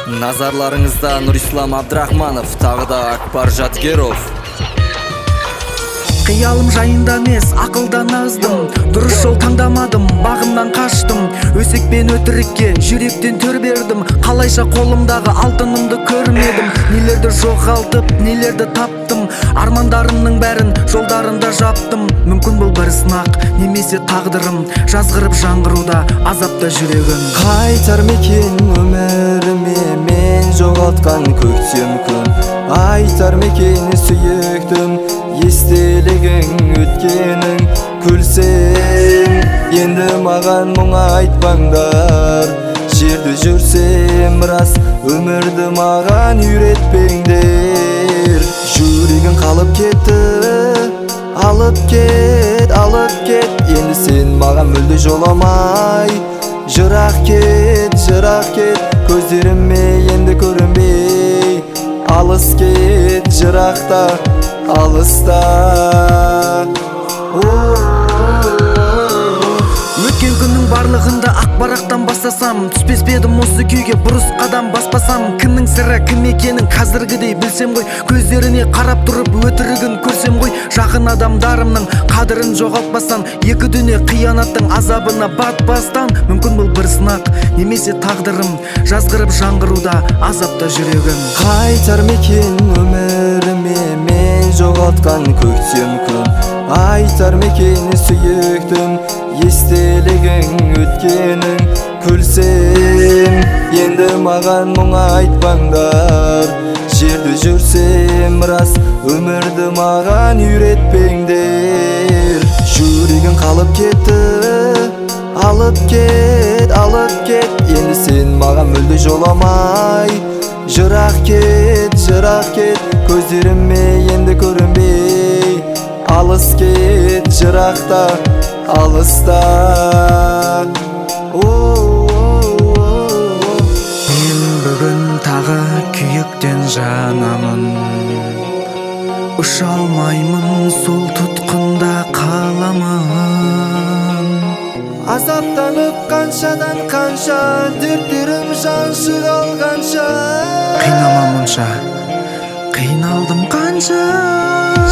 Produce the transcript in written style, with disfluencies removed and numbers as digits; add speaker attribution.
Speaker 1: Назарларыңызда Нурислам Абдрахманов, тағы да Акбар Жаткеров.
Speaker 2: Қиялым жайында емес, ақылдан аздым. Дұрыс жол таңдамадым, бағымнан қаштым. Өсекпен өтірікке жүректен төр бердім. Қалайша қолымдағы алтынымды көрмедім. Нелерді жоғалтып, нелерді таптым. Армандарымның бәрін жолдарында жаптым. Мүмкін бұл бір сынақ, немесе тағдырым. Жазғырып жаңғыруда азапта жүрегім.
Speaker 3: Қайтар мекен өміріме мен жоғалтқан көктем күн. Айтар мекен сүйіктім естелігің өткенің. Күлсем енді маған мұң айтпаңдар. Жерді жүрсем рас, өмірді маған үйретпеңдер. Жүрегің қалып кетті, алып кет, алып кет. Енді сен маған мүлде жоламай. Жырақ кет, жырақ кет. Көздеріме енді көрінбей. Алыс кет, жырақта, алыста.
Speaker 2: Өткен күннің барлығында ақ барақтан бастасам, түспес бедім осы күйге бұрыс қадам баспасам. Кімнің сірі кім екенін қазіргідей білсем ғой. Көздеріне қарап тұрып өтірігін көрсем ғой. Жақын адамдарымның қадірін жоғалтпастан, екі дүние қиянаттың азабына батпастан. Мүмкін бұл бір сынақ, немесе тағдырым. Жазғырып жаңғыруда азапта жүрегім.
Speaker 3: Қайтар мекен өміріме мен жоғалтқан көктем күн. Айтар мекен сүйіктім естелігің өткенің. Күлсем енді маған мұң айтпаңдар. Жерді жүрсем рас, өмірді маған үйретпеңдер. Жүрегің қалып кетті, алып кет, алып кет. Енді сен маған мүлде жоламай. Жырақ кет, жырақ кет. Көздеріме енді көрінбей. Алыс кет, жырақта, алыста.
Speaker 2: Мен бүгін тағы күйіктен жанамын. Ұша алмаймын, сол тұтқында қаламын.
Speaker 3: Азаптанып қаншадан қанша, дерттерім жаншыр алғанша.
Speaker 2: Қинама мұнша, қиналдым қанша.